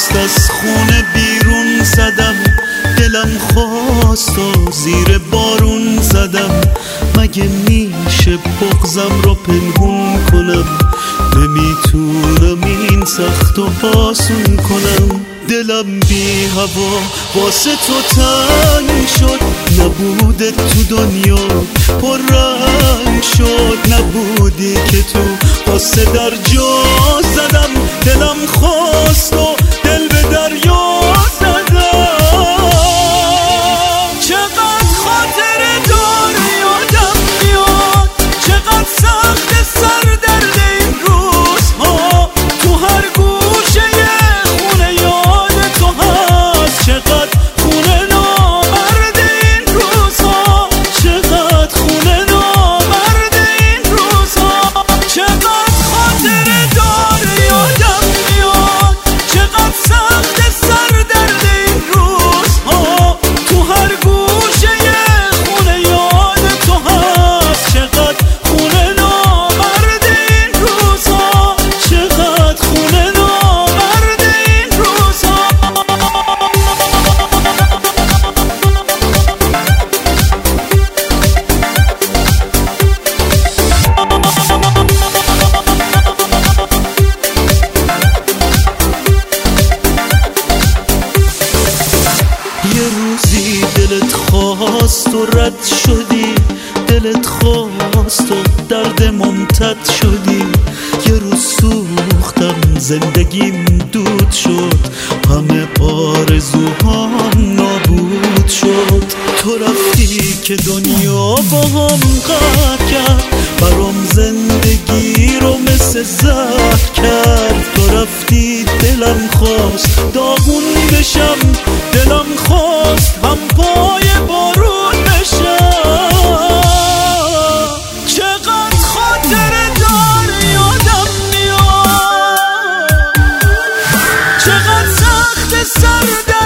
دست از خونه بیرون زدم، دلم خواست و زیر بارون زدم. مگه میشه بغضم رو پنهون کنم؟ نمیتونم این سخت و آسون کنم. دلم بی هوا واسه تو تنگ شد، نبوده تو دنیا پر رنگ شد. نبودی که تو قصه در جا زدم، دلم خواست و دل به دریا زدم. چقدر خاطره داره یادم میاد، چقدر سخت سر درد این روزها. تو هر گوشه خونه یاد تو هست، چقدر خونه نامرد این روزها، چقدر خونه نامرد این روزها. چقدر خاطره داره یادم میاد، چقدر سخت سر درد این روزها. تو هر گوشه خونه یاد تو هست، چقدر خونه نامرد این روزها، چقدر خونه نامرد این روزها. یه روزی دلت خواست و رد شدی، دلت خواست و درد ممتد شدی. یه روز سوختم زندگیم دود شد، همه آرزوهام نابود شد. تو رفتی که دنیا با هم قهر کرد، برام زندگی رو مثل زهر کرد. تو رفتی دلم خواست داغون بشم، دلم خواست هم پای بارون بشم. چقدر خاطره داره یادم میاد، چقدر سخت سر